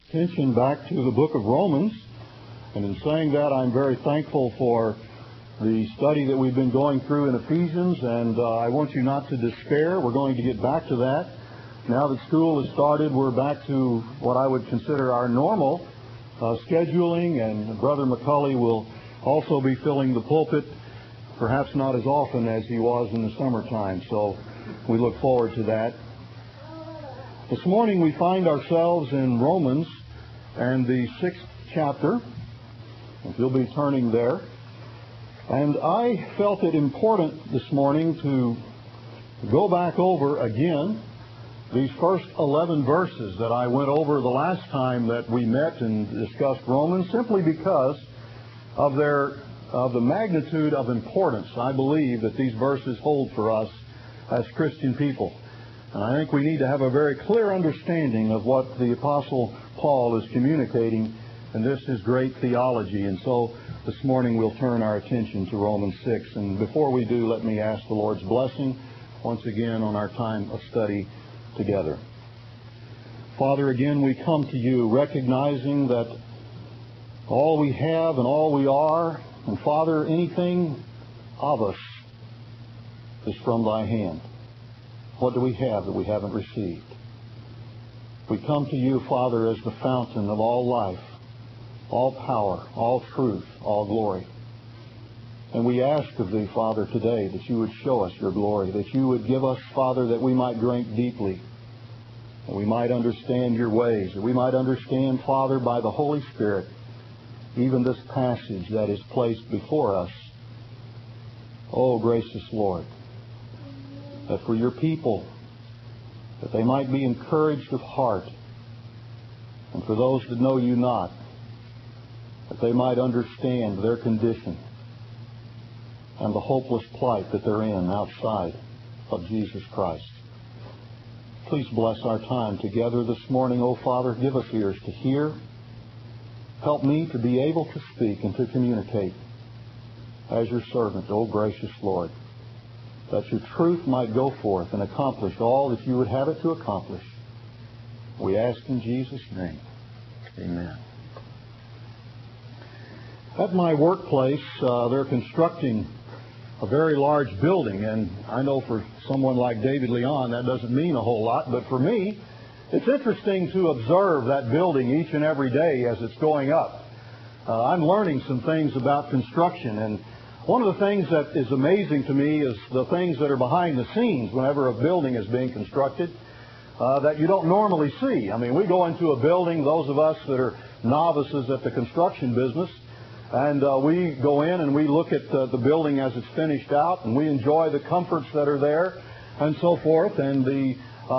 attention back to the book of Romans. And in saying that, I'm very thankful for the study that we've been going through in Ephesians, and I want you not to despair. We're going to get back to that. Now that school has started, we're back to what I would consider our normal scheduling, and Brother McCulley will also be filling the pulpit, perhaps not as often as he was in the summertime. So we look forward to that. This morning we find ourselves in Romans and the 6th chapter, if you'll be turning there. And I felt it important this morning to go back over again these first 11 verses that I went over the last time that we met and discussed Romans, simply because of the magnitude of importance I believe that these verses hold for us as Christian people. And I think we need to have a very clear understanding of what the Apostle Paul is communicating, and this is great theology. And so this morning we'll turn our attention to Romans 6. And before we do, let me ask the Lord's blessing once again on our time of study together. Father, again we come to you recognizing that all we have and all we are, and Father, anything of us is from thy hand. What do we have that we haven't received? We come to you, Father, as the fountain of all life, all power, all truth, all glory. And we ask of thee, Father, today that you would show us your glory, that you would give us, Father, that we might drink deeply, that we might understand your ways, that we might understand, Father, by the Holy Spirit, even this passage that is placed before us. Oh, gracious Lord, that for your people, that they might be encouraged of heart, and for those that know you not, that they might understand their condition and the hopeless plight that they're in outside of Jesus Christ. Please bless our time together this morning, O Father. Give us ears to hear. Help me to be able to speak and to communicate as your servant, O gracious Lord, that your truth might go forth and accomplish all that you would have it to accomplish. We ask in Jesus' name. Amen. At my workplace, they're constructing a very large building, and I know for someone like David Leon that doesn't mean a whole lot, but for me, it's interesting to observe that building each and every day as it's going up. I'm learning some things about construction, and one of the things that is amazing to me is the things that are behind the scenes whenever a building is being constructed that you don't normally see. I mean, we go into a building, those of us that are novices at the construction business, and we go in and we look at the building as it's finished out, and we enjoy the comforts that are there and so forth, and the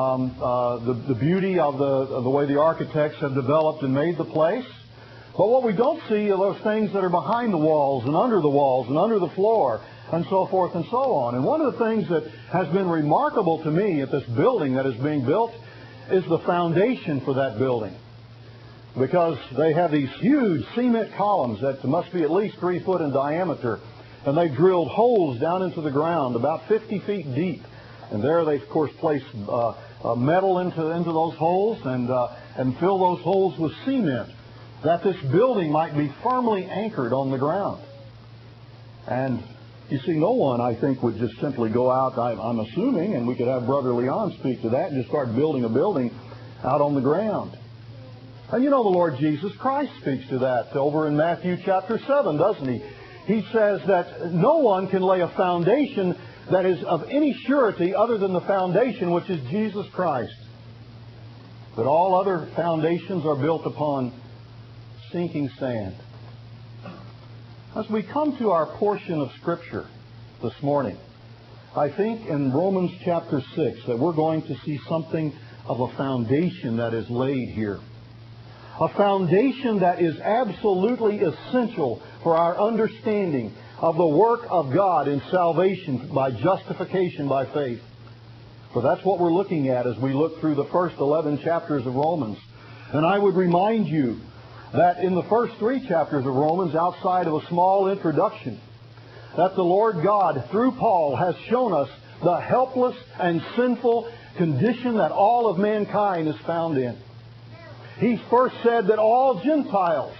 beauty of the way the architects have developed and made the place. But what we don't see are those things that are behind the walls and under the floor and so forth and so on. And one of the things that has been remarkable to me at this building that is being built is the foundation for that building. Because they have these huge cement columns that must be at least 3 foot in diameter, and they drilled holes down into the ground about 50 feet deep. And there they, of course, place metal into those holes and fill those holes with cement, that this building might be firmly anchored on the ground. And you see, no one, I think, would just simply go out, I'm assuming, and we could have Brother Leon speak to that, and just start building a building out on the ground. And you know, the Lord Jesus Christ speaks to that over in Matthew chapter 7, doesn't he? He says that no one can lay a foundation that is of any surety other than the foundation which is Jesus Christ. But all other foundations are built upon sinking sand. As we come to our portion of Scripture this morning, I think in Romans chapter 6 that we're going to see something of a foundation that is laid here. A foundation that is absolutely essential for our understanding of the work of God in salvation by justification by faith. For that's what we're looking at as we look through the first 11 chapters of Romans. And I would remind you that in the first 3 chapters of Romans, outside of a small introduction, that the Lord God, through Paul, has shown us the helpless and sinful condition that all of mankind is found in. He first said that all Gentiles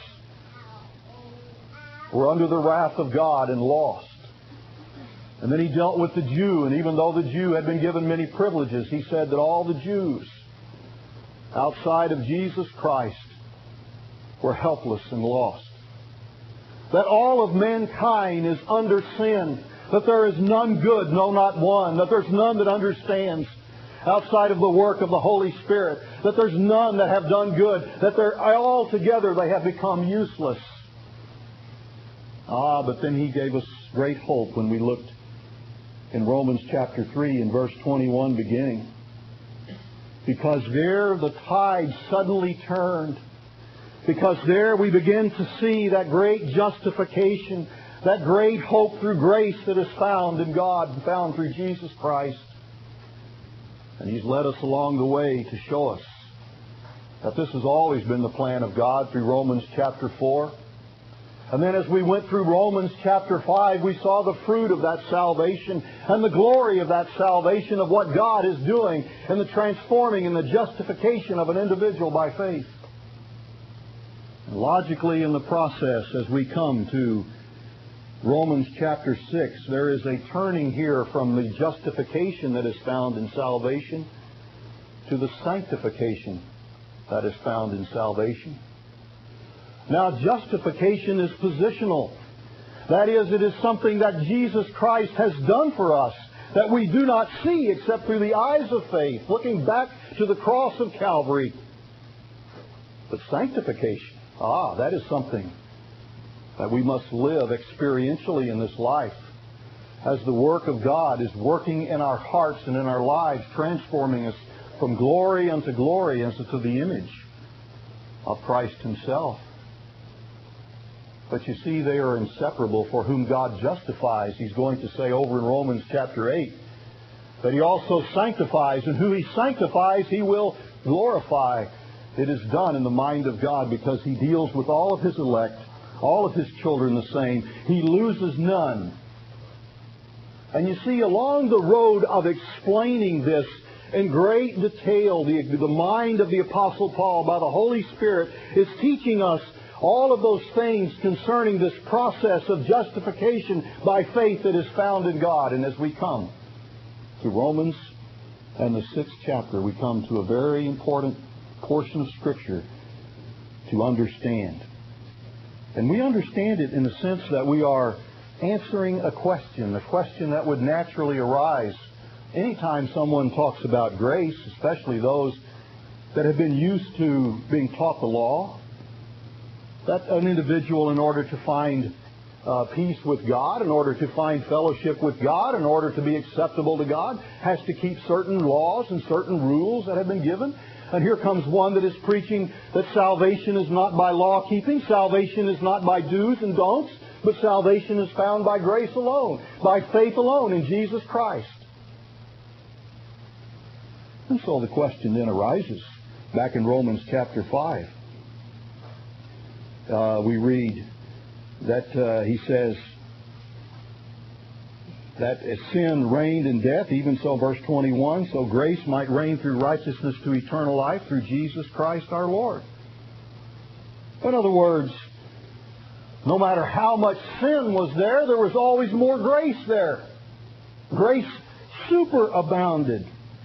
were under the wrath of God and lost. And then He dealt with the Jew, and even though the Jew had been given many privileges, He said that all the Jews outside of Jesus Christ were helpless and lost. That all of mankind is under sin, that there is none good, no, not one, that there's none that understands outside of the work of the Holy Spirit, that there's none that have done good, that they're all together they have become useless. But then He gave us great hope when we looked in Romans chapter 3 and verse 21 beginning. Because there the tide suddenly turned. Because there we begin to see that great justification, that great hope through grace that is found in God, found through Jesus Christ. And He's led us along the way to show us that this has always been the plan of God through Romans chapter 4. And then as we went through Romans chapter 5, we saw the fruit of that salvation and the glory of that salvation, of what God is doing in the transforming and the justification of an individual by faith. And logically in the process, as we come to Romans chapter 6, there is a turning here from the justification that is found in salvation to the sanctification that is found in salvation. Now, justification is positional. That is, it is something that Jesus Christ has done for us that we do not see except through the eyes of faith, looking back to the cross of Calvary. But sanctification, that is something that we must live experientially in this life, as the work of God is working in our hearts and in our lives, transforming us from glory unto glory, and to the image of Christ Himself. But you see, they are inseparable. For whom God justifies, He's going to say over in Romans chapter 8, that He also sanctifies, and who He sanctifies, He will glorify. It is done in the mind of God because He deals with all of His elect, all of His children the same. He loses none. And you see, along the road of explaining this in great detail, the mind of the Apostle Paul by the Holy Spirit is teaching us all of those things concerning this process of justification by faith that is found in God. And as we come to Romans and the 6th chapter, we come to a very important portion of Scripture to understand. And we understand it in the sense that we are answering a question that would naturally arise anytime someone talks about grace, especially those that have been used to being taught the law. That an individual, in order to find peace with God, in order to find fellowship with God, in order to be acceptable to God, has to keep certain laws and certain rules that have been given. And here comes one that is preaching that salvation is not by law keeping, salvation is not by do's and don'ts, but salvation is found by grace alone, by faith alone in Jesus Christ. And so the question then arises, back in Romans chapter 5. We read that He says that as sin reigned in death, even so, verse 21, so grace might reign through righteousness to eternal life through Jesus Christ our Lord. In other words, no matter how much sin was there, there was always more grace there. Grace superabounded.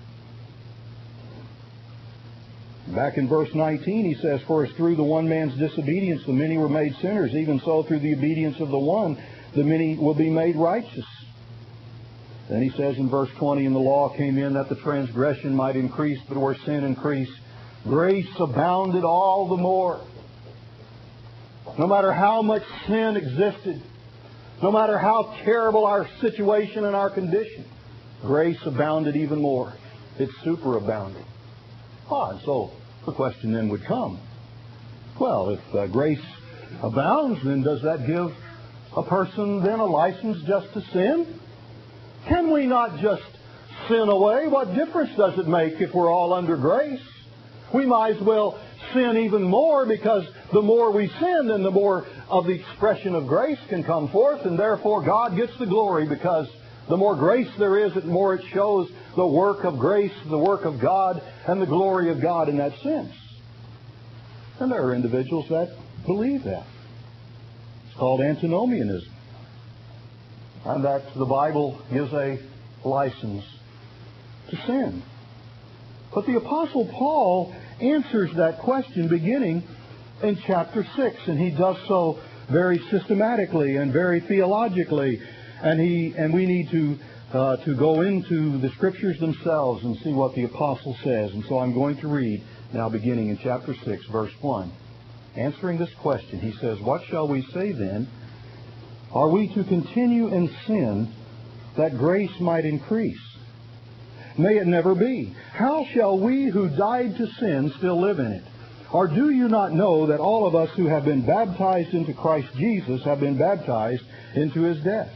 Back in verse 19, he says, for as through the one man's disobedience the many were made sinners, even so through the obedience of the one the many will be made righteous. Then he says in verse 20, and the law came in that the transgression might increase, but where sin increased, grace abounded all the more. No matter how much sin existed, no matter how terrible our situation and our condition, grace abounded even more. It superabounded. And so the question then would come, well, if grace abounds, then does that give a person then a license just to sin? Can we not just sin away? What difference does it make if we're all under grace? We might as well sin even more, because the more we sin, then the more of the expression of grace can come forth, and therefore God gets the glory, because the more grace there is, the more it shows the work of grace, the work of God, and the glory of God in that sense. And there are individuals that believe that. It's called antinomianism. And that the Bible gives a license to sin. But the Apostle Paul answers that question beginning in chapter 6, and he does so very systematically and very theologically. And we need to go into the Scriptures themselves and see what the Apostle says. And so I'm going to read now beginning in chapter 6, verse 1. Answering this question, he says, "What shall we say then? Are we to continue in sin that grace might increase? May it never be. How shall we who died to sin still live in it? Or do you not know that all of us who have been baptized into Christ Jesus have been baptized into His death?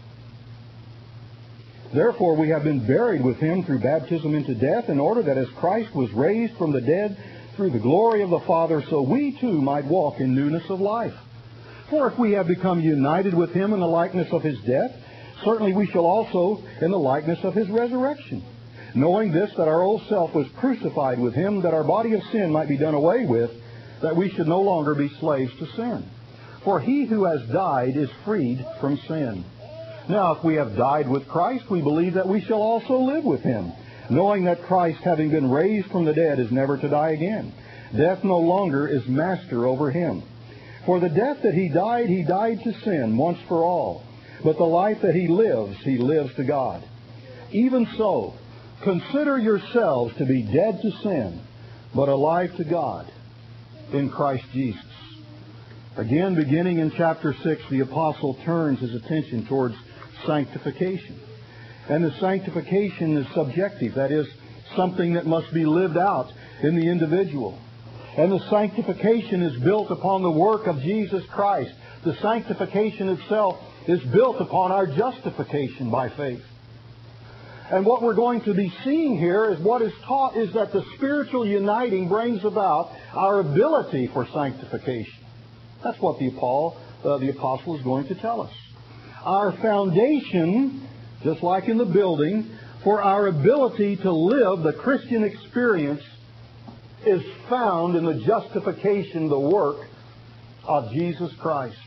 Therefore we have been buried with Him through baptism into death, in order that as Christ was raised from the dead through the glory of the Father, so we too might walk in newness of life. For if we have become united with Him in the likeness of His death, certainly we shall also in the likeness of His resurrection. Knowing this, that our old self was crucified with Him, that our body of sin might be done away with, that we should no longer be slaves to sin. For he who has died is freed from sin. Now if we have died with Christ, we believe that we shall also live with Him, knowing that Christ, having been raised from the dead, is never to die again. Death no longer is master over Him. For the death that He died to sin once for all. But the life that He lives to God. Even so, consider yourselves to be dead to sin, but alive to God in Christ Jesus." Again, beginning in chapter 6, the Apostle turns his attention towards sanctification. And the sanctification is subjective. That is, something that must be lived out in the individual. And the sanctification is built upon the work of Jesus Christ. The sanctification itself is built upon our justification by faith. And what we're going to be seeing here is what is taught is that the spiritual uniting brings about our ability for sanctification. That's what the Apostle is going to tell us. Our foundation, just like in the building, for our ability to live the Christian experience is found in the justification, the work of Jesus Christ.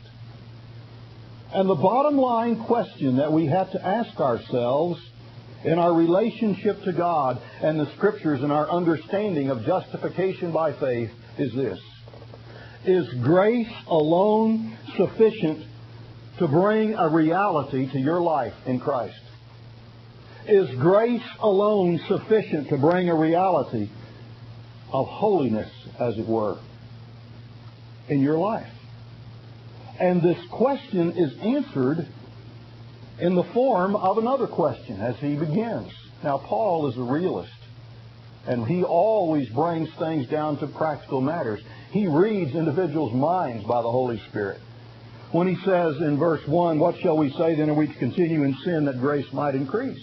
And the bottom line question that we have to ask ourselves in our relationship to God and the Scriptures and our understanding of justification by faith is this: is grace alone sufficient to bring a reality to your life in Christ? Is grace alone sufficient to bring a reality of holiness, as it were, in your life? And this question is answered in the form of another question as he begins. Now, Paul is a realist, and he always brings things down to practical matters. He reads individuals' minds by the Holy Spirit. When he says in verse 1, "What shall we say then? Are we to continue in sin that grace might increase?"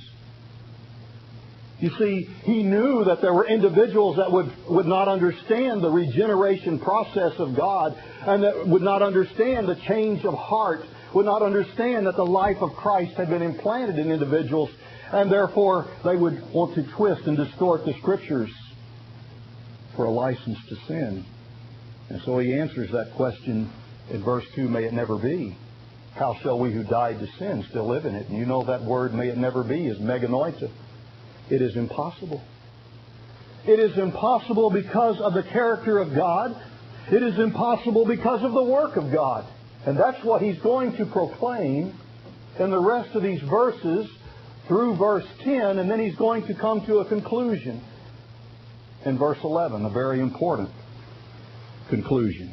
You see, he knew that there were individuals that would not understand the regeneration process of God, and that would not understand the change of heart, would not understand that the life of Christ had been implanted in individuals, and therefore they would want to twist and distort the Scriptures for a license to sin. And so he answers that question in verse 2, "May it never be. How shall we who died to sin still live in it?" And you know that word, "may it never be," is meganoita. It is impossible. It is impossible because of the character of God. It is impossible because of the work of God. And that's what he's going to proclaim in the rest of these verses through verse 10, and then he's going to come to a conclusion in verse 11, a very important conclusion.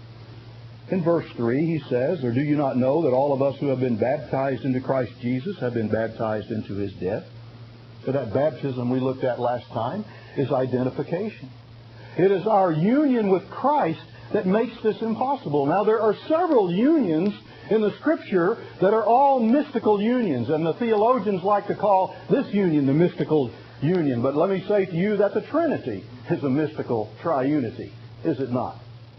In verse 3 he says, "Or do you not know that all of us who have been baptized into Christ Jesus have been baptized into His death?" So that baptism we looked at last time is identification. It is our union with Christ that makes this impossible. Now, there are several unions in the Scripture that are all mystical unions, and the theologians like to call this union the mystical union. But let me say to you that the Trinity is a mystical triunity, is it not?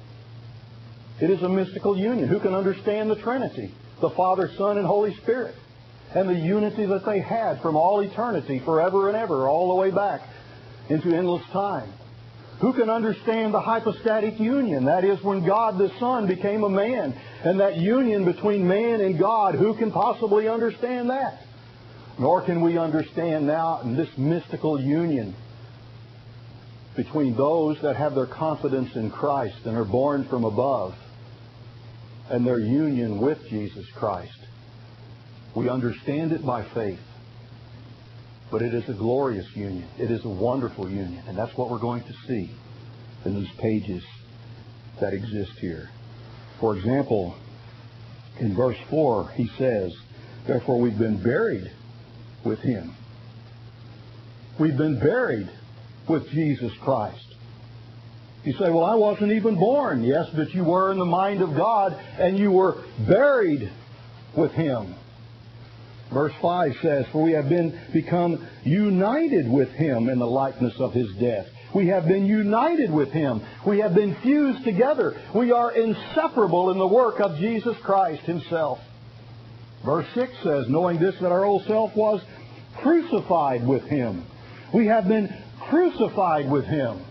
It is a mystical union. Who can understand the Trinity? The Father, Son, and Holy Spirit. And the unity that they had from all eternity, forever and ever, all the way back into endless time. Who can understand the hypostatic union? That is, when God the Son became a man. And that union between man and God, who can possibly understand that? Nor can we understand now this mystical union between those that have their confidence in Christ and are born from above and their union with Jesus Christ. We understand it by faith. But it is a glorious union. It is a wonderful union. And that's what we're going to see in these pages that exist here. For example, in verse 4, he says, therefore we've been buried with Him. We've been buried with Jesus Christ. You say, well, I wasn't even born. Yes, but you were in the mind of God, and you were buried with Him. Verse 5 says, for we have become united with Him in the likeness of His death. We have been united with Him. We have been fused together. We are inseparable in the work of Jesus Christ Himself. Verse 6 says, knowing this, that our old self was crucified with Him. We have been crucified with Him.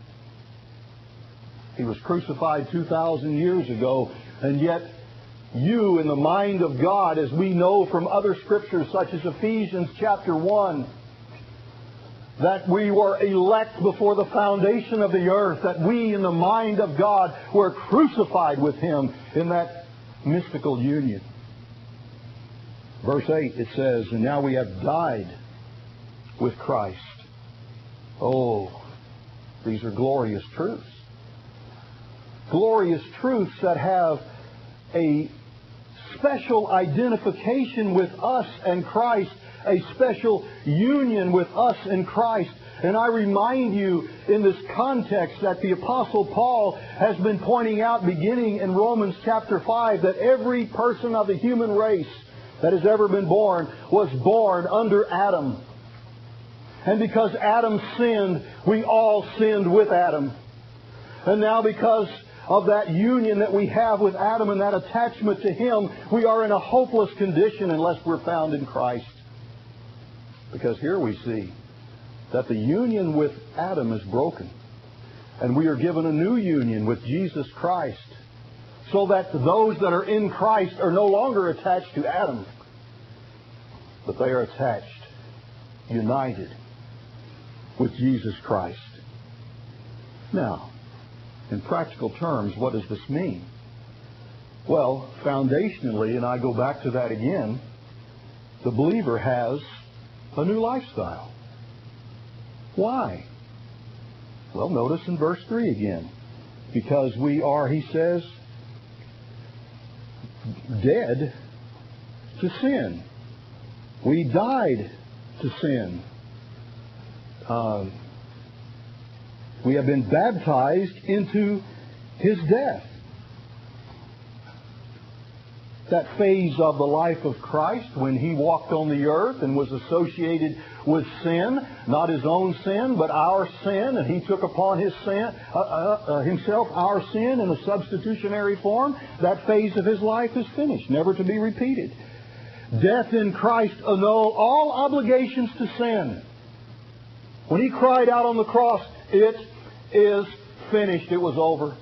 He was crucified 2,000 years ago, and yet you, in the mind of God, as we know from other scriptures such as Ephesians chapter 1, that we were elect before the foundation of the earth, that we, in the mind of God, were crucified with Him in that mystical union. Verse 8, it says, and now we have died with Christ. Oh, these are glorious truths. Glorious truths that have a special identification with us and Christ, a special union with us and Christ. And I remind you in this context that the Apostle Paul has been pointing out beginning in Romans chapter 5 that every person of the human race that has ever been born was born under Adam. And because Adam sinned, we all sinned with Adam. And now because of that union that we have with Adam and that attachment to Him, we are in a hopeless condition unless we're found in Christ. Because here we see that the union with Adam is broken. And we are given a new union with Jesus Christ. So that those that are in Christ are no longer attached to Adam. But they are attached, united with Jesus Christ. Now, in practical terms, what does this mean? Well, foundationally, and I go back to that again, the believer has a new lifestyle. Why? Well, notice in verse 3 again. Because we are, he says, dead to sin. We died to sin. We have been baptized into His death. That phase of the life of Christ when He walked on the earth and was associated with sin, not His own sin, but our sin, and He took upon His sin, Himself our sin in a substitutionary form. That phase of His life is finished, never to be repeated. Death in Christ annulled all obligations to sin. When He cried out on the cross, it is finished. It was over.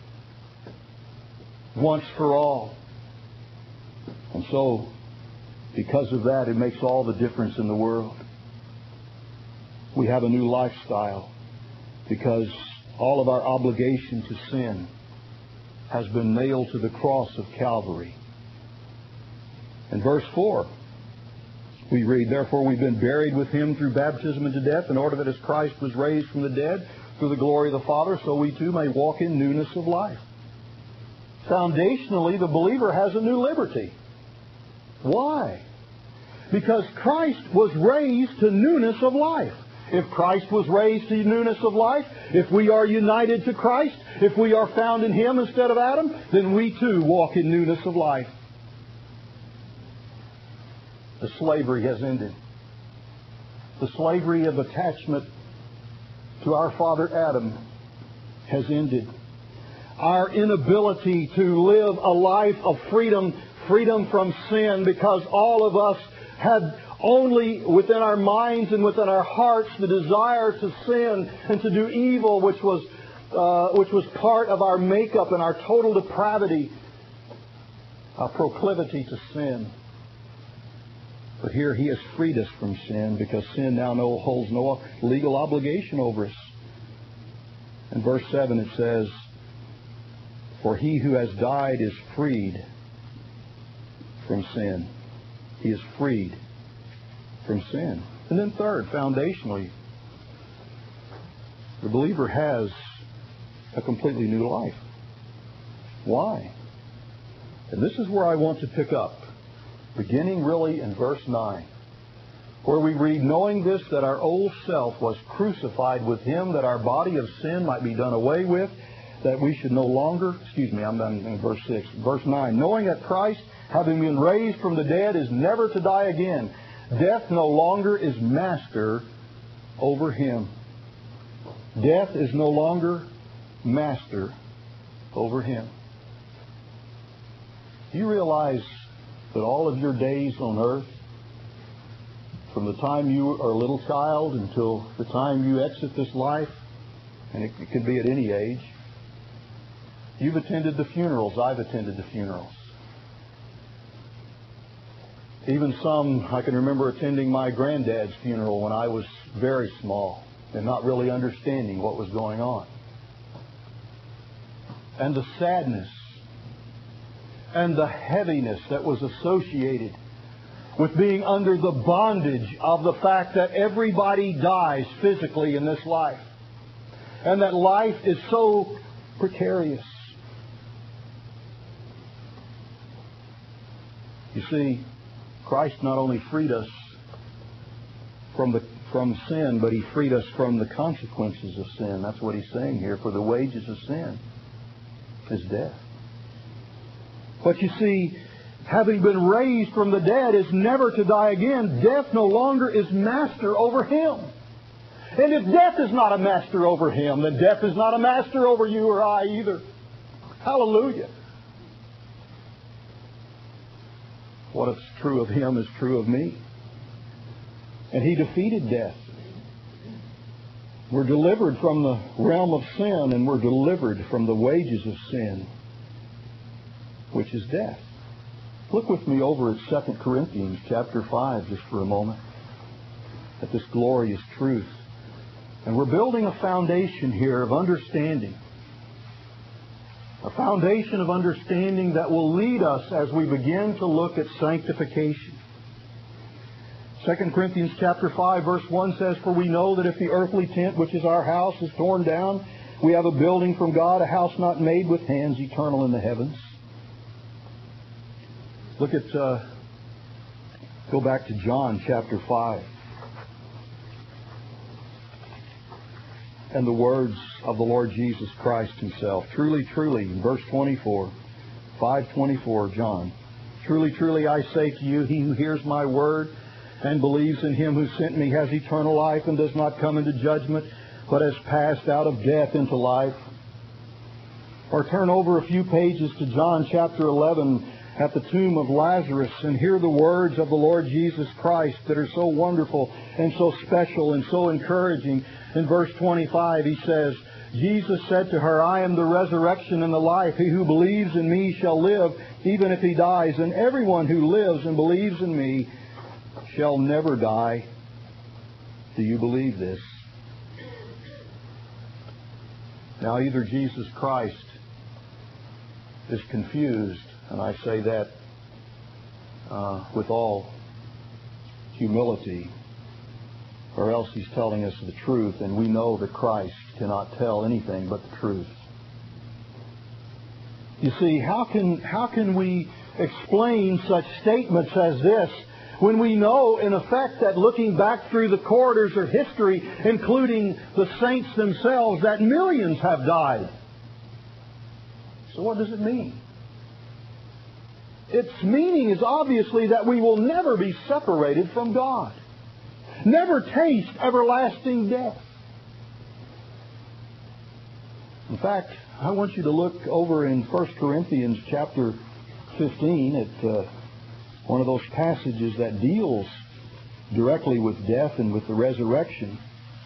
Once for all. And so, because of that, it makes all the difference in the world. We have a new lifestyle because all of our obligation to sin has been nailed to the cross of Calvary. In verse 4, we read, therefore we've been buried with Him through baptism into death, in order that as Christ was raised from the dead through the glory of the Father, so we too may walk in newness of life. Foundationally, the believer has a new liberty. Why? Because Christ was raised to newness of life. If Christ was raised to newness of life, if we are united to Christ, if we are found in Him instead of Adam, then we too walk in newness of life. The slavery has ended. The slavery of attachment to our father Adam has ended. Our inability to live a life of freedom from sin, because all of us had only within our minds and within our hearts the desire to sin and to do evil, which was part of our makeup and our total depravity, our proclivity to sin. But here He has freed us from sin, because sin now holds no legal obligation over us. In verse 7 it says, "For he who has died is freed from sin." He is freed from sin. And then third, foundationally, the believer has a completely new life. Why? And this is where I want to pick up, beginning really in verse 9, where we read, "Knowing this, that our old self was crucified with Him, that our body of sin might be done away with, that we should no longer," I'm done in verse 6. Verse 9, "Knowing that Christ, having been raised from the dead, is never to die again, death no longer is master over Him." Death is no longer master over Him. Do you realize that all of your days on earth, from the time you are a little child until the time you exit this life, and it could be at any age, you've attended the funerals, I've attended the funerals. Even some, I can remember attending my granddad's funeral when I was very small and not really understanding what was going on. And the sadness and the heaviness that was associated with being under the bondage of the fact that everybody dies physically in this life, and that life is so precarious. You see, Christ not only freed us from sin, but He freed us from the consequences of sin. That's what He's saying here. For the wages of sin is death. But you see, having been raised from the dead is never to die again. Death no longer is master over Him. And if death is not a master over Him, then death is not a master over you or I either. Hallelujah. What is true of Him is true of me. And He defeated death. We're delivered from the realm of sin, and we're delivered from the wages of sin, which is death. Look with me over at 2 Corinthians chapter 5 just for a moment, at this glorious truth. And we're building a foundation here of understanding. A foundation of understanding that will lead us as we begin to look at sanctification. 2 Corinthians chapter 5 verse 1 says, "For we know that if the earthly tent, which is our house, is torn down, we have a building from God, a house not made with hands, eternal in the heavens." Look at, go back to John chapter 5. And the words of the Lord Jesus Christ Himself. "Truly, truly," verse 24, 5:24, John. "Truly, truly, I say to you, he who hears my word and believes in Him who sent me has eternal life and does not come into judgment, but has passed out of death into life." Or turn over a few pages to John chapter 11 at the tomb of Lazarus and hear the words of the Lord Jesus Christ that are so wonderful and so special and so encouraging. In verse 25 He says, "Jesus said to her, I am the resurrection and the life. He who believes in me shall live even if he dies. And everyone who lives and believes in me shall never die." Do you believe this? Now either Jesus Christ is confused, and I say that with all humility, or else He's telling us the truth, and we know that Christ cannot tell anything but the truth. You see, how can we explain such statements as this when we know, in effect, that looking back through the corridors of history, including the saints themselves, that millions have died? So what does it mean? Its meaning is obviously that we will never be separated from God. Never taste everlasting death. In fact, I want you to look over in 1 Corinthians chapter 15 at one of those passages that deals directly with death and with the resurrection.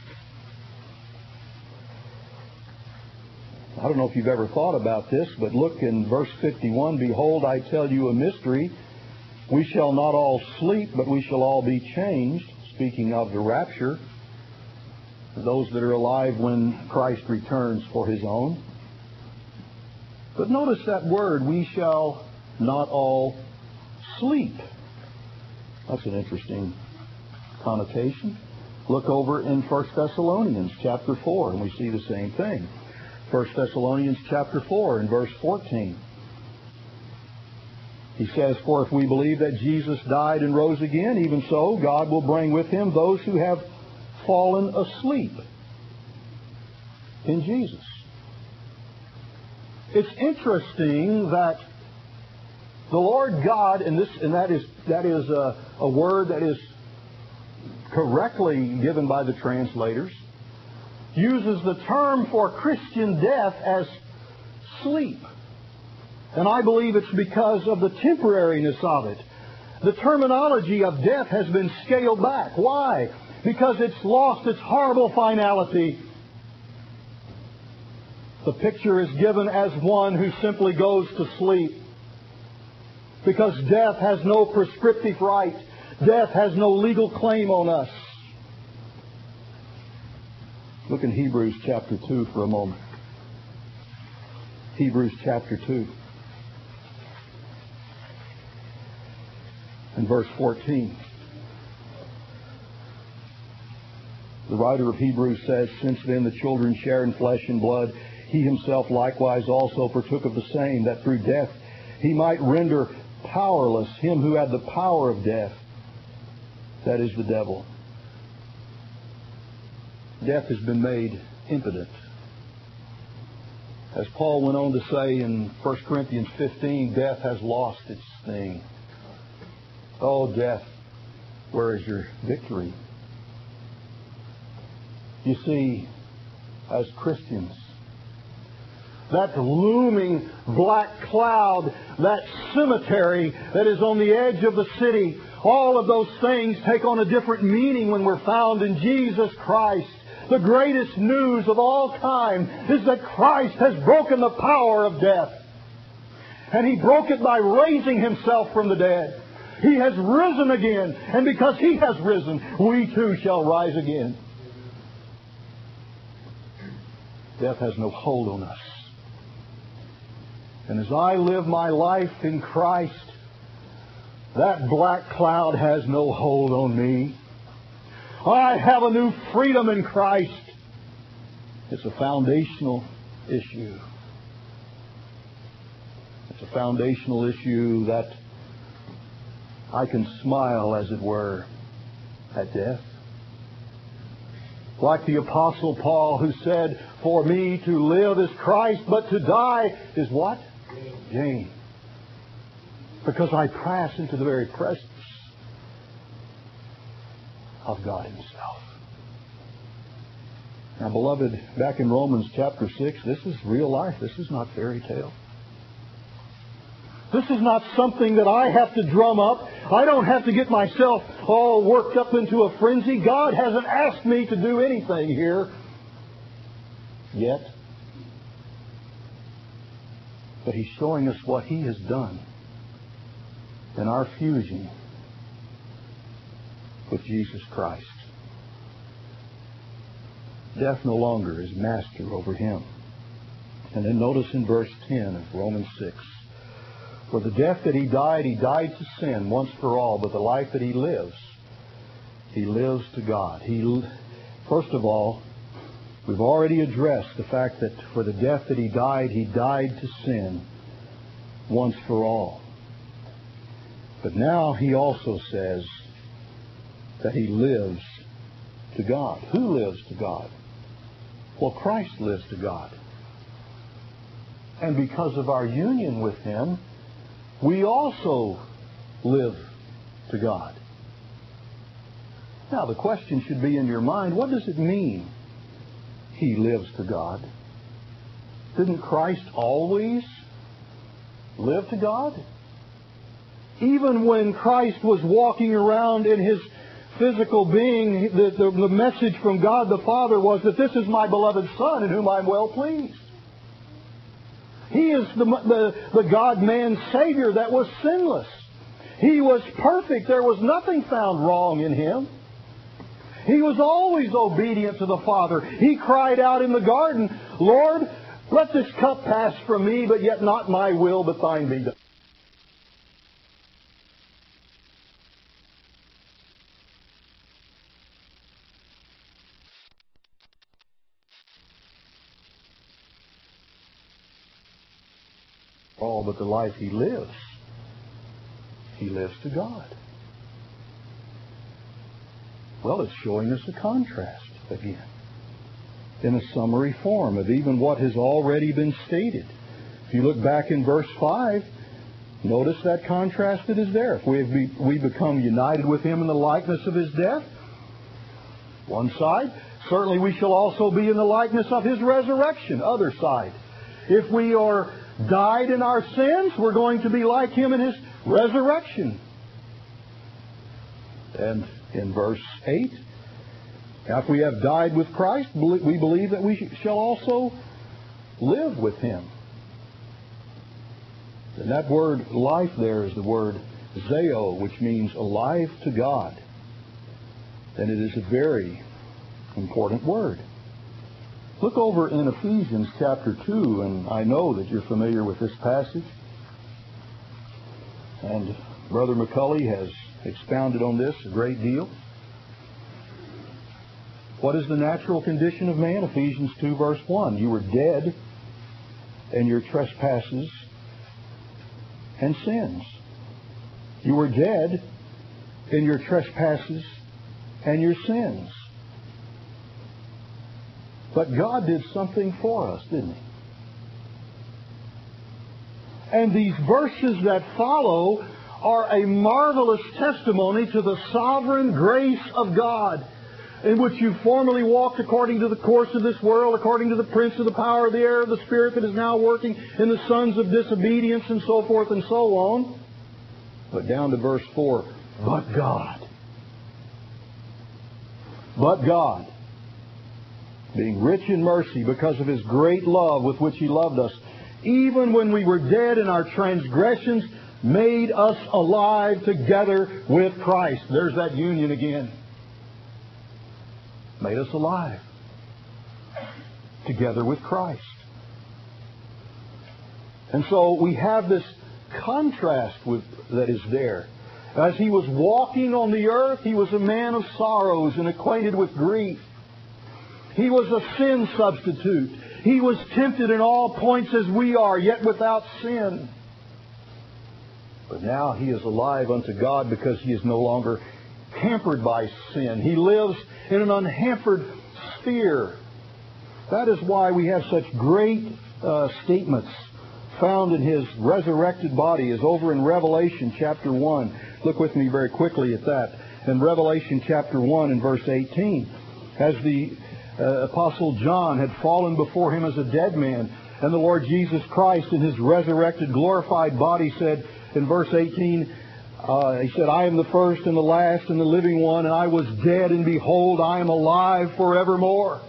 I don't know if you've ever thought about this, but look in verse 51, "Behold, I tell you a mystery. We shall not all sleep, but we shall all be changed." Speaking of the rapture, those that are alive when Christ returns for His own. But notice that word, "we shall not all sleep." That's an interesting connotation. Look over in 1 Thessalonians chapter 4, and we see the same thing. 1 Thessalonians chapter 4 and verse 14. He says, "For if we believe that Jesus died and rose again, even so God will bring with Him those who have fallen asleep in Jesus." It's interesting that the Lord God, and that is a word that is correctly given by the translators, uses the term for Christian death as sleep. And I believe it's because of the temporariness of it. The terminology of death has been scaled back. Why? Because it's lost its horrible finality. The picture is given as one who simply goes to sleep. Because death has no prescriptive right. Death has no legal claim on us. Look in Hebrews chapter 2 for a moment. Hebrews chapter 2. And verse 14. The writer of Hebrews says, "Since then the children share in flesh and blood, He Himself likewise also partook of the same, that through death He might render powerless him who had the power of death, that is the devil." Death has been made impotent. As Paul went on to say in 1 Corinthians 15, death has lost its sting. Oh, death, where is your victory? You see, as Christians, that looming black cloud, that cemetery that is on the edge of the city, all of those things take on a different meaning when we're found in Jesus Christ. The greatest news of all time is that Christ has broken the power of death. And He broke it by raising Himself from the dead. He has risen again. And because He has risen, we too shall rise again. Death has no hold on us. And as I live my life in Christ, that black cloud has no hold on me. I have a new freedom in Christ. It's a foundational issue. It's a foundational issue that I can smile, as it were, at death. Like the Apostle Paul, who said, "For me to live is Christ, but to die is" what? Gain. Because I pass into the very presence of God Himself. Now, beloved, back in Romans chapter 6, this is real life. This is not fairy tale. This is not something that I have to drum up. I don't have to get myself all worked up into a frenzy. God hasn't asked me to do anything here yet. But He's showing us what He has done in our fusion with Jesus Christ. Death no longer is master over Him. And then notice in verse 10 of Romans 6, "For the death that He died to sin once for all, but the life that He lives to God." First of all, we've already addressed the fact that for the death that He died to sin once for all. But now He also says that He lives to God. Who lives to God? Well, Christ lives to God. And because of our union with Him, we also live to God. Now, the question should be in your mind, what does it mean, He lives to God? Didn't Christ always live to God? Even when Christ was walking around in His physical being, the message from God the Father was that this is my beloved Son in whom I'm well pleased. He is the God-man Savior that was sinless. He was perfect. There was nothing found wrong in Him. He was always obedient to the Father. He cried out in the garden, Lord, let this cup pass from me, but yet not my will, but thine be done. All but the life He lives to God. Well, it's showing us a contrast again in a summary form of even what has already been stated. If you look back in verse 5, notice that contrast that is there. If we become united with Him in the likeness of His death, one side, certainly we shall also be in the likeness of His resurrection, other side. If we are died in our sins, we're going to be like Him in His resurrection. And in verse 8, if we have died with Christ, we believe that we shall also live with Him. And that word life there is the word zeo, which means alive to God. And it is a very important word. Look over in Ephesians chapter 2, and I know that you're familiar with this passage. And Brother McCulley has expounded on this a great deal. What is the natural condition of man? Ephesians 2 verse 1. You were dead in your trespasses and sins. You were dead in your trespasses and your sins. But God did something for us, didn't He? And these verses that follow are a marvelous testimony to the sovereign grace of God, in which you formerly walked according to the course of this world, according to the prince of the power of the air, of the spirit that is now working in the sons of disobedience, and so forth and so on. But down to verse 4, but God. But God, being rich in mercy because of His great love with which He loved us, even when we were dead in our transgressions, made us alive together with Christ. There's that union again. Made us alive together with Christ. And so we have this contrast that is there. As He was walking on the earth, He was a man of sorrows and acquainted with grief. He was a sin substitute. He was tempted in all points as we are, yet without sin. But now He is alive unto God because He is no longer hampered by sin. He lives in an unhampered sphere. That is why we have such great statements found in His resurrected body, as over in Revelation chapter 1. Look with me very quickly at that. In Revelation chapter 1 and verse 18, as the Apostle John had fallen before him as a dead man, and the Lord Jesus Christ in His resurrected, glorified body said in verse 18, He said, I am the first and the last and the living one, and I was dead, and behold, I am alive forevermore.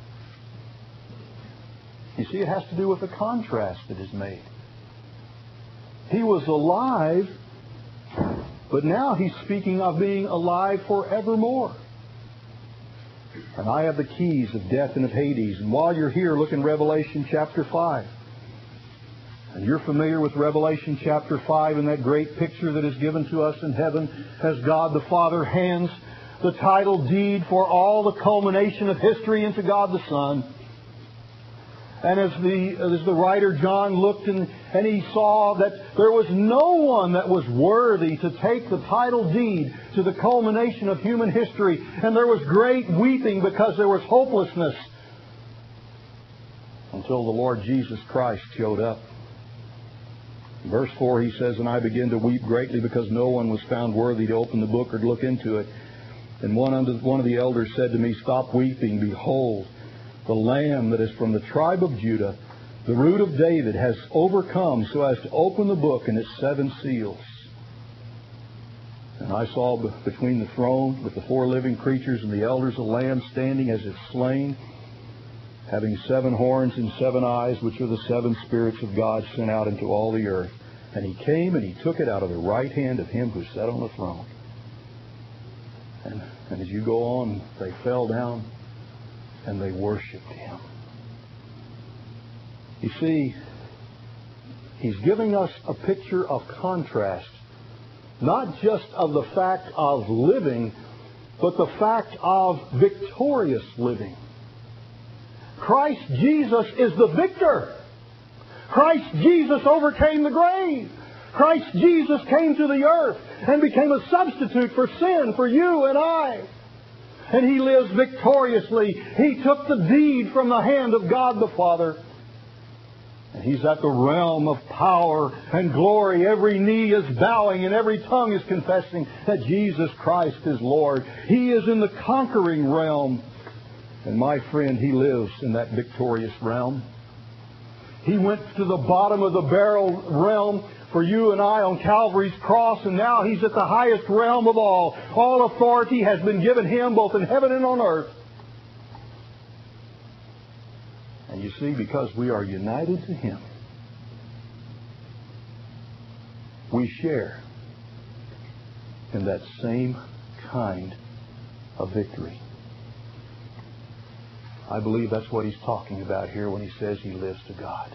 You see, it has to do with the contrast that is made. He was alive, but now He's speaking of being alive forevermore. And I have the keys of death and of Hades. And while you're here, look in Revelation chapter 5. And you're familiar with Revelation chapter 5 and that great picture that is given to us in heaven as God the Father hands the title deed for all the culmination of history into God the Son. And as the writer John looked and he saw that there was no one that was worthy to take the title deed to the culmination of human history. And there was great weeping because there was hopelessness. Until the Lord Jesus Christ showed up. In verse 4 he says, and I began to weep greatly because no one was found worthy to open the book or to look into it. And one of the elders said to me, stop weeping. Behold, the Lamb that is from the tribe of Judah, the root of David, has overcome so as to open the book and its 7 seals. And And I saw between the throne with the 4 living creatures and the elders a lamb standing as if slain, having 7 horns and 7 eyes, which are the 7 spirits of God sent out into all the earth. And he came and he took it out of the right hand of him who sat on the throne. And as you go on, they fell down and they worshipped him. You see, he's giving us a picture of contrast, not just of the fact of living, but the fact of victorious living. Christ Jesus is the victor. Christ Jesus overcame the grave. Christ Jesus came to the earth and became a substitute for sin for you and I. And he lives victoriously. He took the deed from the hand of God the Father. And he's at the realm of power and glory. Every knee is bowing and every tongue is confessing that Jesus Christ is Lord. He is in the conquering realm. And my friend, he lives in that victorious realm. He went to the bottom of the barrel realm for you and I on Calvary's cross, and now he's at the highest realm of all. All authority has been given him both in heaven and on earth. And you see, because we are united to him, we share in that same kind of victory. I believe that's what he's talking about here when he says he lives to God.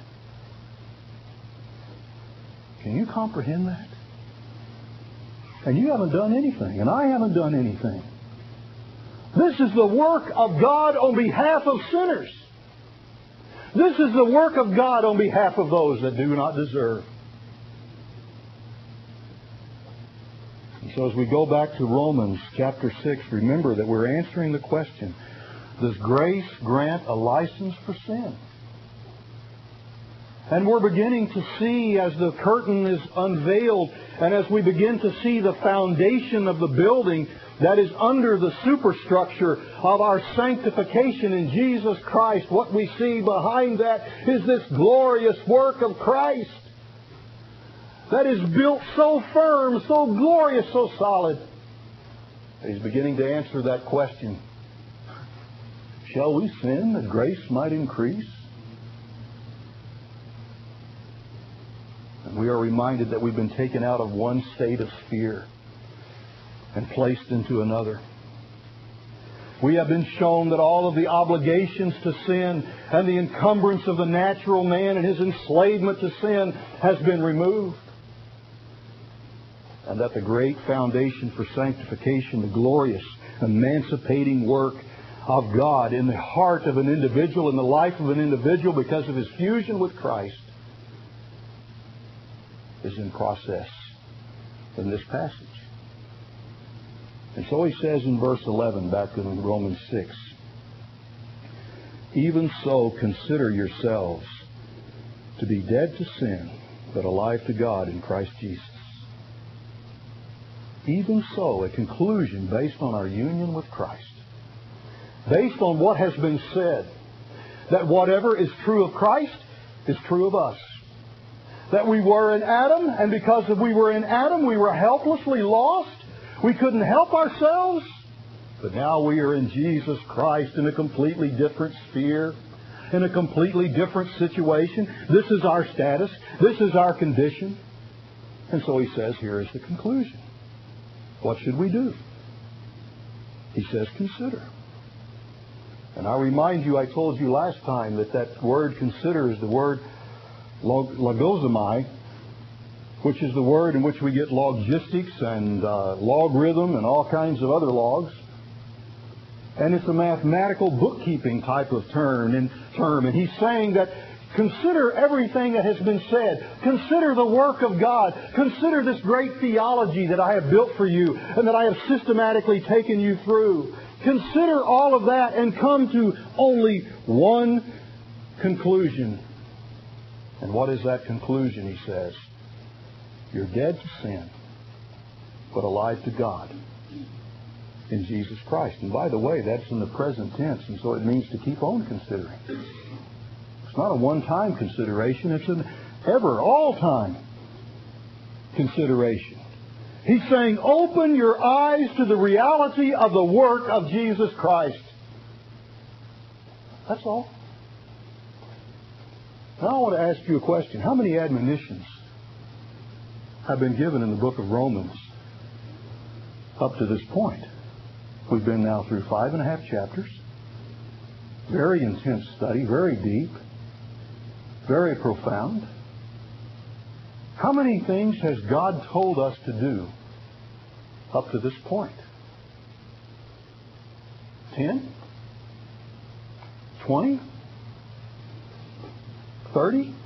Can you comprehend that? And you haven't done anything, and I haven't done anything. This is the work of God on behalf of sinners. This is the work of God on behalf of those that do not deserve. And so as we go back to Romans chapter 6, remember that we're answering the question, does grace grant a license for sin? And we're beginning to see, as the curtain is unveiled, and as we begin to see the foundation of the building that is under the superstructure of our sanctification in Jesus Christ, what we see behind that is this glorious work of Christ that is built so firm, so glorious, so solid. He's beginning to answer that question. Shall we sin that grace might increase? And we are reminded that we've been taken out of one state of fear and placed into another. We have been shown that all of the obligations to sin and the encumbrance of the natural man and his enslavement to sin has been removed. And that the great foundation for sanctification, the glorious, emancipating work of God in the heart of an individual, in the life of an individual because of his fusion with Christ, is in process in this passage. And so he says in verse 11, back in Romans 6, even so consider yourselves to be dead to sin, but alive to God in Christ Jesus. Even so, a conclusion based on our union with Christ, based on what has been said, that whatever is true of Christ is true of us. That we were in Adam, and because we were in Adam, we were helplessly lost. We couldn't help ourselves. But now we are in Jesus Christ in a completely different sphere, in a completely different situation. This is our status. This is our condition. And so he says, here is the conclusion. What should we do? He says, consider. And I remind you, I told you last time that word consider is the word logosomai, which is the word in which we get logistics and logarithm and all kinds of other logs. And it's a mathematical bookkeeping type of term. And he's saying that consider everything that has been said. Consider the work of God. Consider this great theology that I have built for you and that I have systematically taken you through. Consider all of that and come to only one conclusion. And what is that conclusion, he says? You're dead to sin, but alive to God in Jesus Christ. And by the way, that's in the present tense, and so it means to keep on considering. It's not a one-time consideration. It's an ever, all-time consideration. He's saying, open your eyes to the reality of the work of Jesus Christ. That's all. Now I want to ask you a question. How many admonitions have been given in the book of Romans up to this point? We've been now through 5.5 chapters. Very intense study, very deep, very profound. How many things has God told us to do up to this point? 10? 20? 30?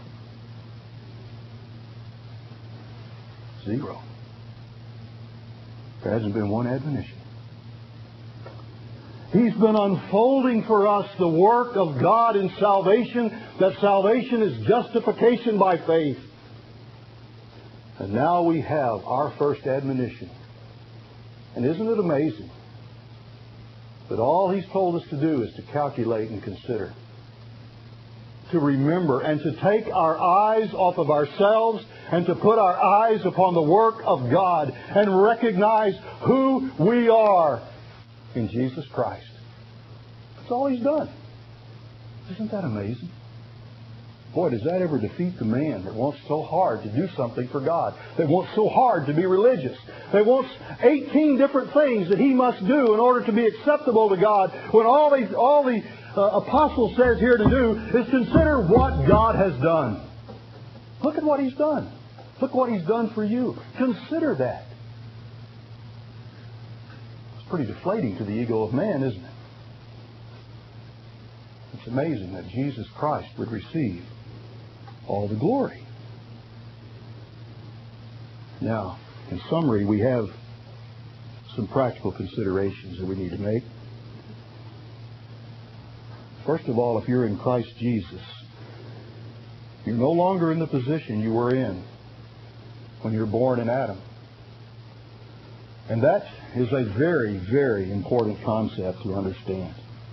0. There hasn't been one admonition. He's been unfolding for us the work of God in salvation, that salvation is justification by faith. And now we have our first admonition. And isn't it amazing that all He's told us to do is to calculate and consider, to remember, and to take our eyes off of ourselves and to put our eyes upon the work of God and recognize who we are in Jesus Christ. That's all He's done. Isn't that amazing? Boy, does that ever defeat the man that wants so hard to do something for God, that wants so hard to be religious, that wants 18 different things that he must do in order to be acceptable to God, when all the apostle says here to do is consider what God has done. Look at what He's done. Look what He's done for you. Consider that. It's pretty deflating to the ego of man, isn't it? It's amazing that Jesus Christ would receive all the glory. Now, in summary, we have some practical considerations that we need to make. First of all, if you're in Christ Jesus, you're no longer in the position you were in when you were born in Adam. And that is a very, very important concept to understand.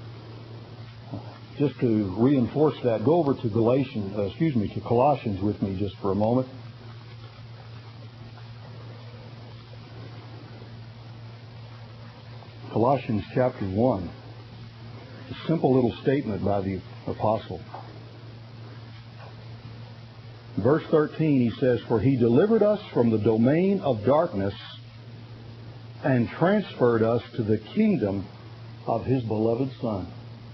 Just to reinforce that, go over to Colossians with me just for a moment. Colossians chapter 1. A simple little statement by the apostle. Verse 13, he says, "For He delivered us from the domain of darkness and transferred us to the kingdom of His beloved Son."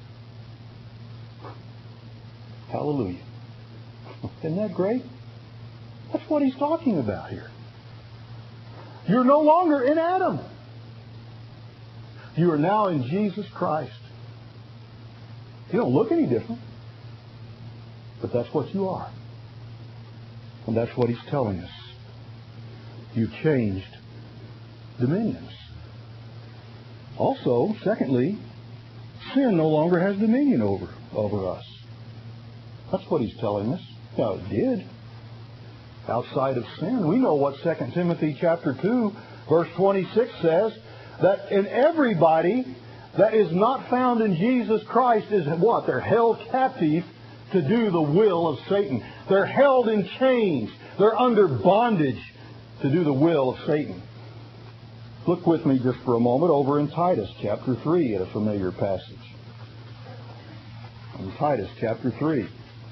Hallelujah. Isn't that great? That's what he's talking about here. You're no longer in Adam. You are now in Jesus Christ. You don't look any different, but that's what you are. And that's what he's telling us. You've changed dominions. Also, secondly, sin no longer has dominion over us. That's what he's telling us. Now, it did. Outside of sin, we know what 2 Timothy chapter 2, verse 26 says, that in everybody that is not found in Jesus Christ is what? They're held captive to do the will of Satan. They're held in chains. They're under bondage to do the will of Satan. Look with me just for a moment over in Titus chapter 3 at a familiar passage. In Titus chapter 3.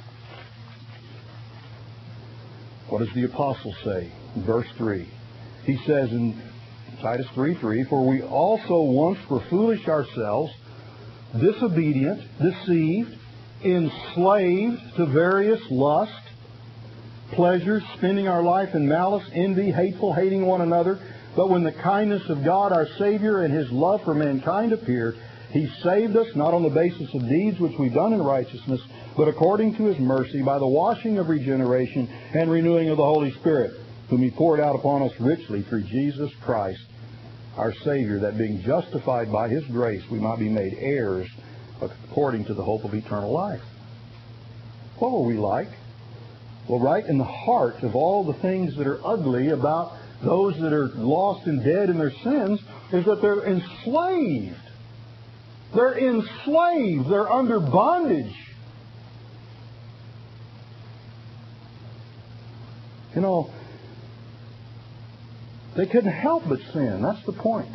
What does the apostle say in verse 3? He says in Titus 3:3, "For we also once were foolish ourselves, disobedient, deceived, enslaved to various lusts, pleasures, spending our life in malice, envy, hateful, hating one another. But when the kindness of God our Savior and His love for mankind appeared, He saved us not on the basis of deeds which we've done in righteousness, but according to His mercy, by the washing of regeneration and renewing of the Holy Spirit, whom He poured out upon us richly through Jesus Christ, our Savior, that being justified by His grace, we might be made heirs according to the hope of eternal life." What were we like? Well, right in the heart of all the things that are ugly about those that are lost and dead in their sins is that they're enslaved. They're enslaved. They're under bondage. You know, They couldn't help but sin. That's the point.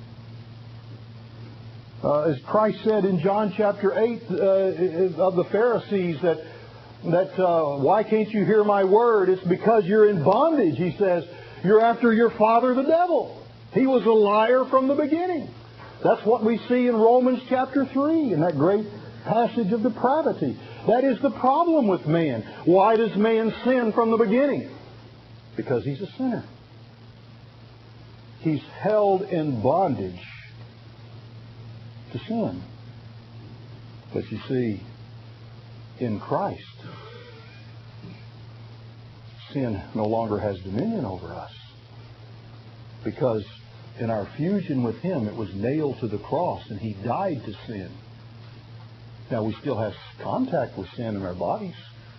As Christ said in John chapter 8 of the Pharisees that why can't you hear my word? It's because you're in bondage. He says, you're after your father the devil. He was a liar from the beginning. That's what we see in Romans chapter 3 in that great passage of depravity. That is the problem with man. Why does man sin from the beginning? Because he's a sinner. He's held in bondage to sin. But you see, in Christ, sin no longer has dominion over us. Because in our fusion with Him, it was nailed to the cross and He died to sin. Now, we still have contact with sin in our bodies.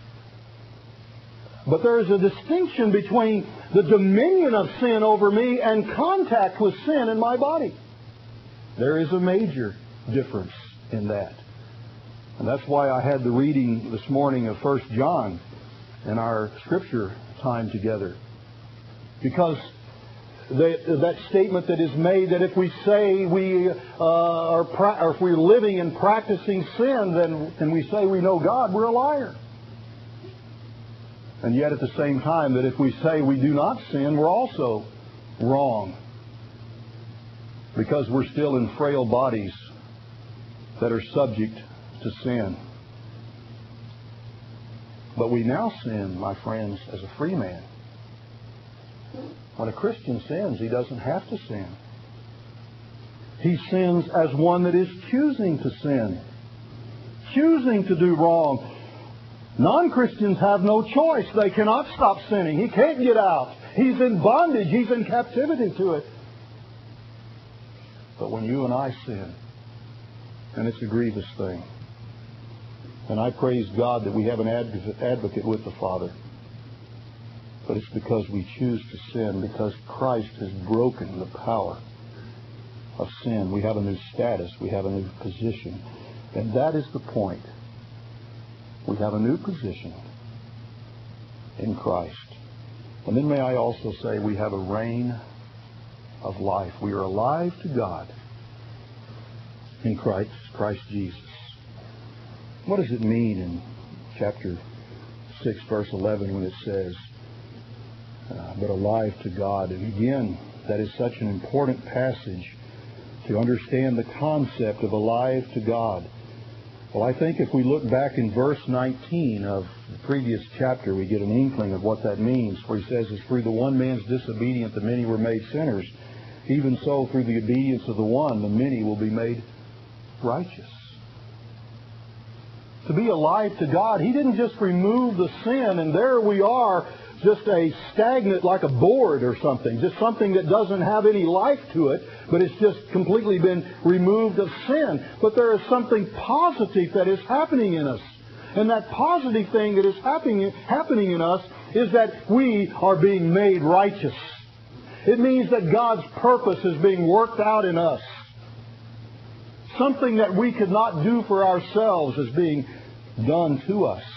But there is a distinction between the dominion of sin over me and contact with sin in my body. There is a major difference in that. And that's why I had the reading this morning of 1 John in our scripture time together. Because that statement that is made that if we say we or if we're living and practicing sin, then and we say we know God, we're a liar. And yet at the same time that if we say we do not sin, we're also wrong. Because we're still in frail bodies that are subject to sin. But we now sin, my friends, as a free man. When a Christian sins, he doesn't have to sin. He sins as one that is choosing to sin. Choosing to do wrong. Non-Christians have no choice. They cannot stop sinning. He can't get out. He's in bondage. He's in captivity to it. But when you and I sin, and it's a grievous thing, and I praise God that we have an advocate with the Father. But it's because we choose to sin, because Christ has broken the power of sin. We have a new status. We have a new position. And that is the point. We have a new position in Christ. And then may I also say we have a reign of life. We are alive to God in Christ Jesus. What does it mean in chapter 6, verse 11 when it says, but alive to God? And again, that is such an important passage to understand the concept of alive to God. Well, I think if we look back in verse 19 of the previous chapter, we get an inkling of what that means, where he says, "As through the one man's disobedience the many were made sinners, even so through the obedience of the one the many will be made righteous." To be alive to God, He didn't just remove the sin and there we are, just a stagnant, like a board or something, just something that doesn't have any life to it, but it's just completely been removed of sin. But there is something positive that is happening in us. And that positive thing that is happening in us is that we are being made righteous. It means that God's purpose is being worked out in us. Something that we could not do for ourselves is being done to us.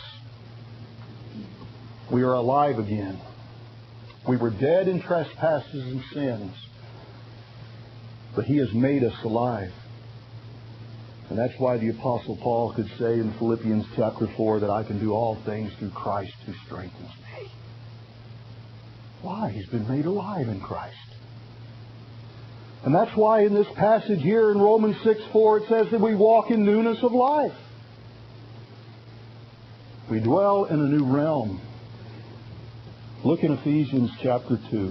We are alive again. We were dead in trespasses and sins, but He has made us alive. And that's why the Apostle Paul could say in Philippians chapter 4 that I can do all things through Christ who strengthens me. Why? He's been made alive in Christ. And that's why in this passage here in Romans 6:4 it says that we walk in newness of life. We dwell in a new realm. Look in Ephesians chapter 2.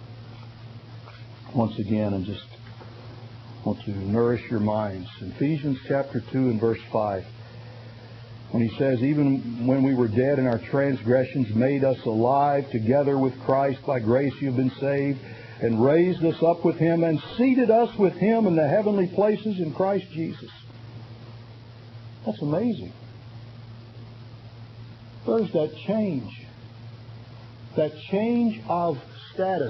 Once again, and just want to nourish your minds. Ephesians chapter 2 and verse 5. When he says, even when we were dead in our transgressions, made us alive together with Christ. By grace you have been saved, and raised us up with Him, and seated us with Him in the heavenly places in Christ Jesus. That's amazing. There's that change. That change of status.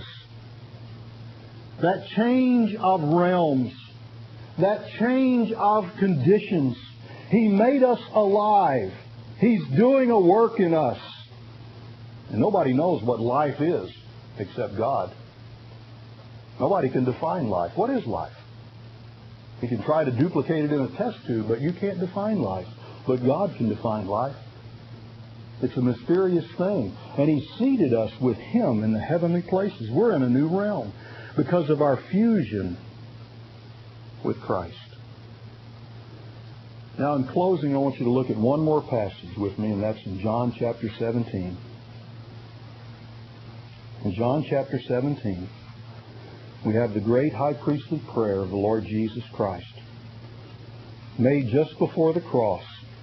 That change of realms. That change of conditions. He made us alive. He's doing a work in us. And nobody knows what life is except God. Nobody can define life. What is life? You can try to duplicate it in a test tube, but you can't define life. But God can define life. It's a mysterious thing. And He seated us with Him in the heavenly places. We're in a new realm because of our fusion with Christ. Now, in closing, I want you to look at one more passage with me, and that's in John chapter 17. In John chapter 17, we have the great high priestly prayer of the Lord Jesus Christ, made just before the cross.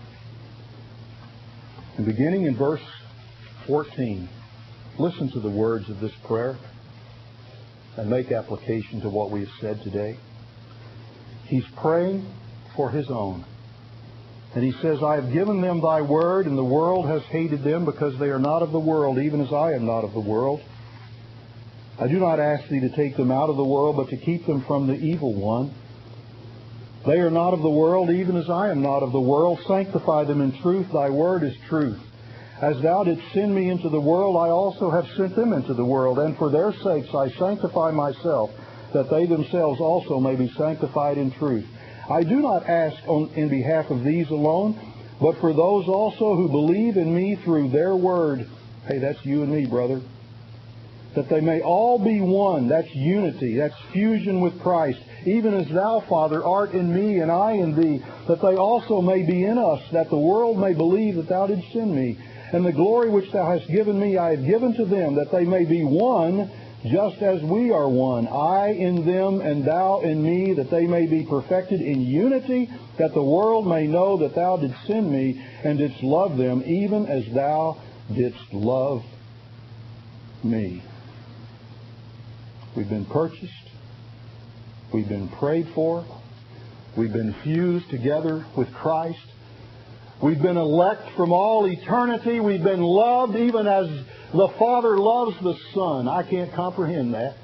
And beginning in verse 14, listen to the words of this prayer and make application to what we have said today. He's praying for His own. And He says, I have given them Thy word, and the world has hated them because they are not of the world, even as I am not of the world. I do not ask Thee to take them out of the world, but to keep them from the evil one. They are not of the world, even as I am not of the world. Sanctify them in truth. Thy word is truth. As Thou didst send Me into the world, I also have sent them into the world. And for their sakes I sanctify Myself, that they themselves also may be sanctified in truth. I do not ask in behalf of these alone, but for those also who believe in Me through their word. Hey, that's you and me, brother. That they may all be one. That's unity. That's fusion with Christ. Even as Thou, Father, art in Me and I in Thee, that they also may be in us, that the world may believe that Thou didst send Me. And the glory which Thou hast given Me I have given to them, that they may be one, just as we are one. I in them and Thou in Me, that they may be perfected in unity, that the world may know that Thou didst send Me and didst love them, even as Thou didst love Me. We've been purchased. We've been prayed for. We've been fused together with Christ. We've been elect from all eternity. We've been loved even as the Father loves the Son. I can't comprehend that.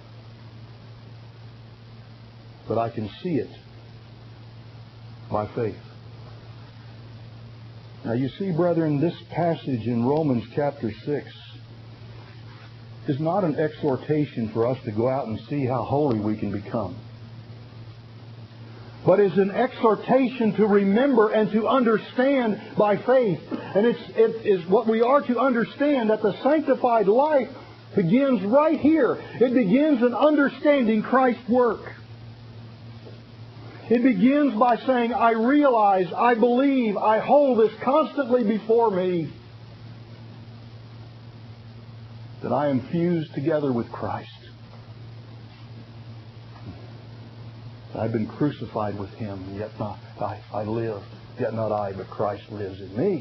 But I can see it by faith. Now you see, brethren, this passage in Romans chapter 6 is not an exhortation for us to go out and see how holy we can become, but is an exhortation to remember and to understand by faith. And it is what we are to understand, that the sanctified life begins right here. It begins in understanding Christ's work. It begins by saying, I realize, I believe, I hold this constantly before me, that I am fused together with Christ. I've been crucified with Him, yet not I live, yet not I, but Christ lives in me.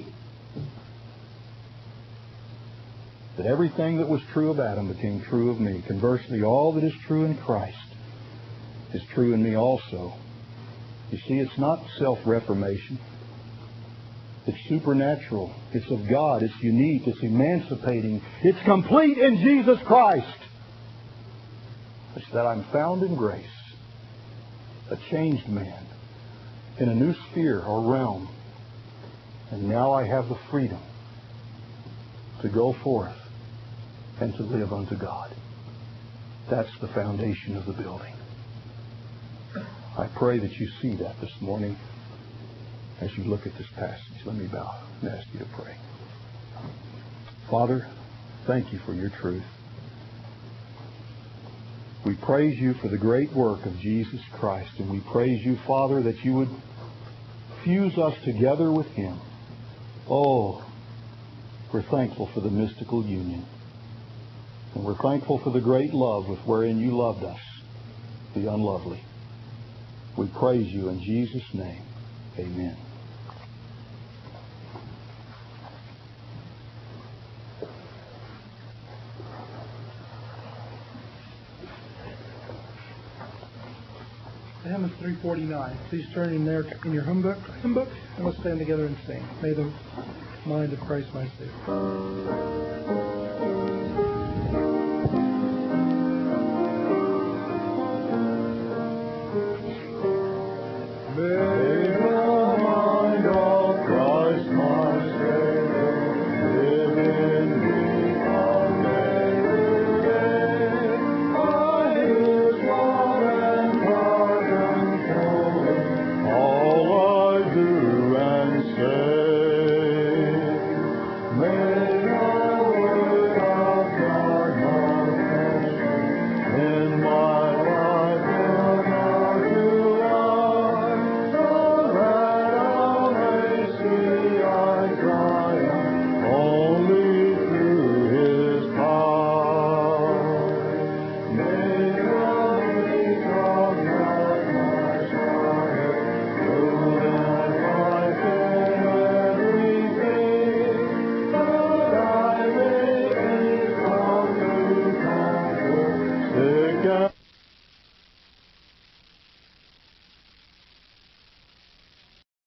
That everything that was true of Adam became true of me. Conversely, all that is true in Christ is true in me also. You see, it's not self-reformation. It's supernatural. It's of God. It's unique. It's emancipating. It's complete in Jesus Christ. It's that I'm found in grace, a changed man, in a new sphere or realm. And now I have the freedom to go forth and to live unto God. That's the foundation of the building. I pray that you see that this morning as you look at this passage. Let me bow and ask you to pray. Father, thank You for Your truth. We praise You for the great work of Jesus Christ, and we praise You, Father, that You would fuse us together with Him. Oh, we're thankful for the mystical union. And we're thankful for the great love with wherein You loved us, the unlovely. We praise You in Jesus' name. Amen. Hymn is 349. Please turn in there in your hymn book, and let's stand together and sing. May the mind of Christ my Savior.